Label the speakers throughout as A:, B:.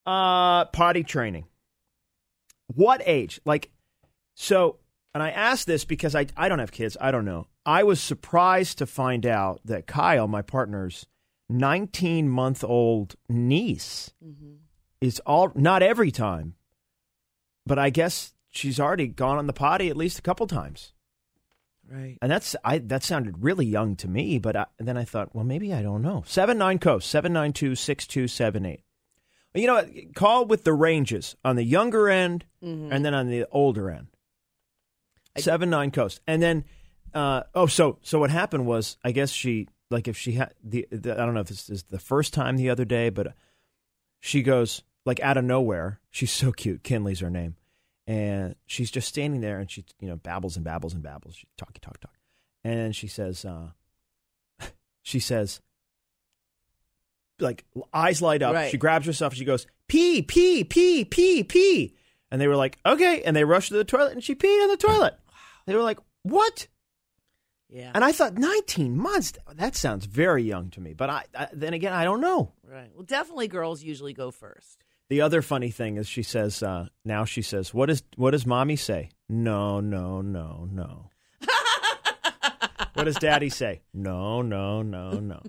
A: Potty training. What age? And I asked this because I don't have kids. I don't know. I was surprised to find out that Kyle, my partner's 19-month-old niece, is not every time, but I guess she's already gone on the potty at least a couple times.
B: Right.
A: And that sounded really young to me, but then I thought, well, maybe I don't know. 79-COAST, 792-6278. You know what? Call with the ranges on the younger end and then on the older end. 79-COAST. And then, so what happened was, I guess she, like if she had, I don't know if this is the first time the other day, but she goes, like out of nowhere, she's so cute, Kinley's her name. And she's just standing there and she, babbles and babbles and babbles. She talk. And she says, like eyes light up. Right. She grabs herself and she goes, pee, pee, pee, pee, pee. And they were like, okay. And they rushed to the toilet and she peed on the toilet. Wow. They were like, what?
B: Yeah.
A: And I thought 19 months, that sounds very young to me. But then again, I don't know.
B: Right. Well, definitely girls usually go first.
A: The other funny thing is she says, now she says, what does mommy say? No, no, no, no. What does daddy say? No, no, no, no.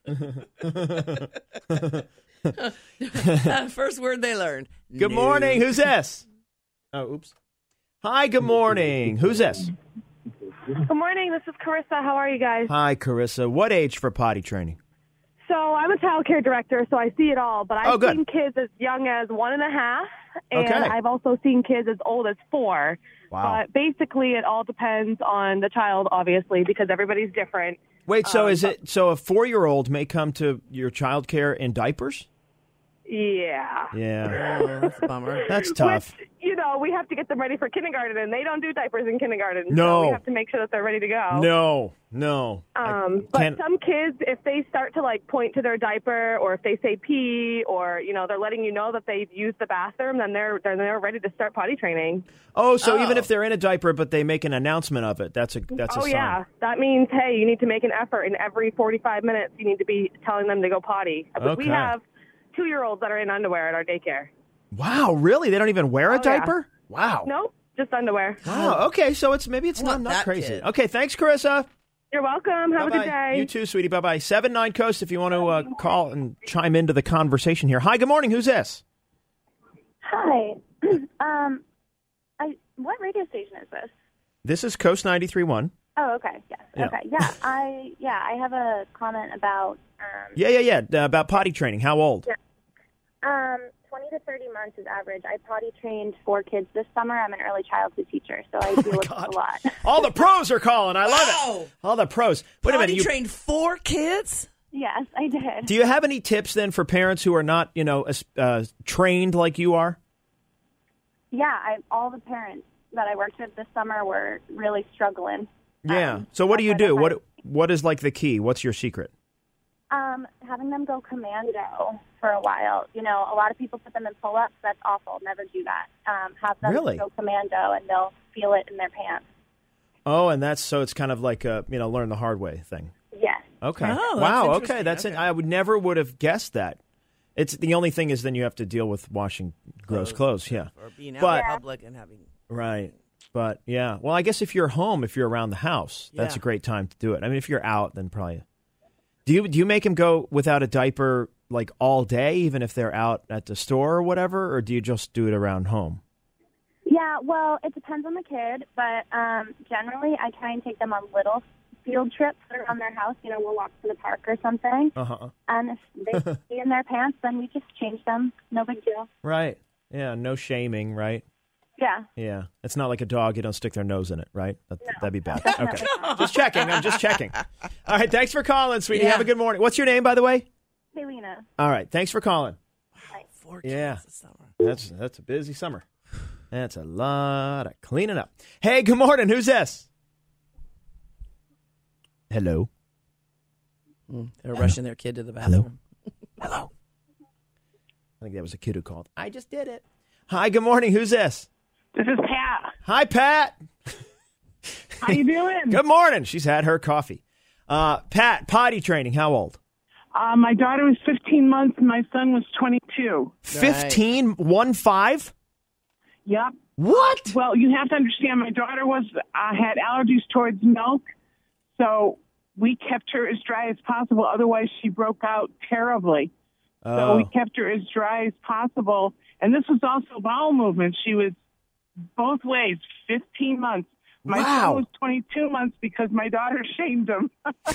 B: First word they learned.
A: Good morning. Who's this? Oh, oops. Hi, good morning. Who's this?
C: Good morning. This is Carissa. How are you guys?
A: Hi, Carissa. What age for potty training?
C: So I'm a child care director, so I see it all. But I've
A: good.
C: seen kids as young as 1.5, and
A: Okay.
C: I've also seen kids as old as 4.
A: Wow.
C: But basically, it all depends on the child, obviously, because everybody's different.
A: Wait, so so a 4-year-old may come to your child care in diapers?
C: Yeah.
A: Yeah.
B: Oh, that's a bummer.
A: That's tough.
C: Which, we have to get them ready for kindergarten, and they don't do diapers in kindergarten.
A: No.
C: So we have to make sure that they're ready to go.
A: No.
C: But some kids, if they start to point to their diaper, or if they say pee, or they're letting you know that they've used the bathroom, then they're ready to start potty training.
A: So even if they're in a diaper, but they make an announcement of it, that's a sign.
C: Yeah, that means you need to make an effort, and every 45 minutes you need to be telling them to go potty.
A: Okay.
C: We have 2-year-olds that are in underwear at our daycare.
A: Wow, really? They don't even wear a diaper?
C: Yeah.
A: Wow.
C: Nope, just underwear.
A: Wow. Okay, so maybe it's not crazy.
B: Kid.
A: Okay, thanks, Carissa.
C: You're welcome. Have
A: Bye-bye.
C: a good day.
A: You too, sweetie. Bye-bye. 79-COAST if you want to call and chime into the conversation here. Hi, good morning. Who's this?
D: Hi. What radio station is this?
A: This is Coast 93.1.
D: Oh, okay. Yes.
A: Yeah.
D: Okay. Yeah. I have a comment about.
A: Yeah. About potty training. How old?
D: Yeah. 20 to 30 months is average. I potty trained 4 kids this summer. I'm an early childhood teacher, so I deal with this a lot.
A: All the pros are calling. I love it. All the pros. Wait a minute.
B: You trained 4 kids?
D: Yes, I did.
A: Do you have any tips then for parents who are not, trained like you are?
D: Yeah, all the parents that I worked with this summer were really struggling.
A: Yeah. So what do you do? What is like the key? What's your secret?
D: Having them go commando for a while. A lot of people put them in pull-ups. That's awful. Never do that. Have them go commando, and they'll feel it in their pants.
A: Oh, and it's kind of like a, learn the hard way thing.
D: Yes.
A: Okay.
B: Oh,
A: wow.
B: that's
A: Okay. That's
B: okay.
A: it. I would have guessed that. It's the only thing is then you have to deal with washing gross clothes. Yeah.
B: Or being out in public and having.
A: Right. But yeah. Well, I guess if you're home, if you're around the house, that's a great time to do it. I mean, if you're out, then probably. Do you make them go without a diaper like all day, even if they're out at the store or whatever, or do you just do it around home?
D: Yeah, well, it depends on the kid, but generally I try and take them on little field trips around their house. We'll walk to the park or something.
A: Uh-huh.
D: And if they pee in their pants, then we just change them. No big deal.
A: Right. Yeah, no shaming, right?
D: Yeah.
A: Yeah. It's not like a dog. You don't stick their nose in it, right? That'd be bad.
D: Definitely
A: Okay.
D: not.
A: Just checking. I'm just checking. All right. Thanks for calling, sweetie.
B: Yeah.
A: Have a good morning. What's your name, by the way?
D: Helena.
A: All right. Thanks for calling.
B: 4 kids
A: Yeah.
B: this summer.
A: That's a busy summer. That's a lot of cleaning up. Hey, good morning. Who's this? Hello.
B: They're rushing their kid to the bathroom.
A: Hello. I think that was a kid who called. I just did it. Hi, good morning. Who's this?
E: This is Pat.
A: Hi, Pat.
E: How you doing?
A: Good morning. She's had her coffee. Pat, potty training. How old?
E: My daughter was 15 months and my son was 22.
A: 15? 1-5?
E: Yep.
A: What?
E: Well, you have to understand, my daughter had allergies towards milk, so we kept her as dry as possible. Otherwise, she broke out terribly. So we kept her as dry as possible. And this was also bowel movement. She was both ways, 15 months. My son was 22 months because my daughter shamed him.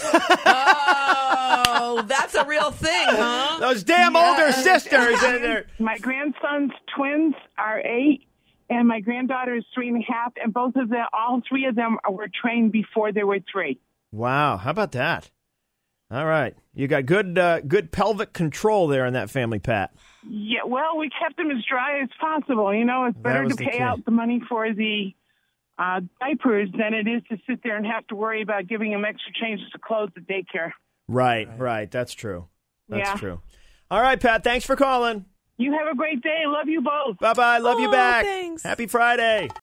B: Oh, that's a real thing, huh?
A: Those damn older sisters.
E: My grandson's twins are 8, and my granddaughter is 3.5, and all three of them were trained before they were 3.
A: Wow, how about that? All right, you got good pelvic control there in that family, Pat.
E: Yeah, well, we kept them as dry as possible. You know, it's better to pay out the money for the diapers than it is to sit there and have to worry about giving them extra changes of clothes at daycare.
A: Right. That's true. That's true. All right, Pat, thanks for calling.
E: You have a great day. Love you both.
A: Bye-bye. Love you back.
B: Thanks.
A: Happy Friday.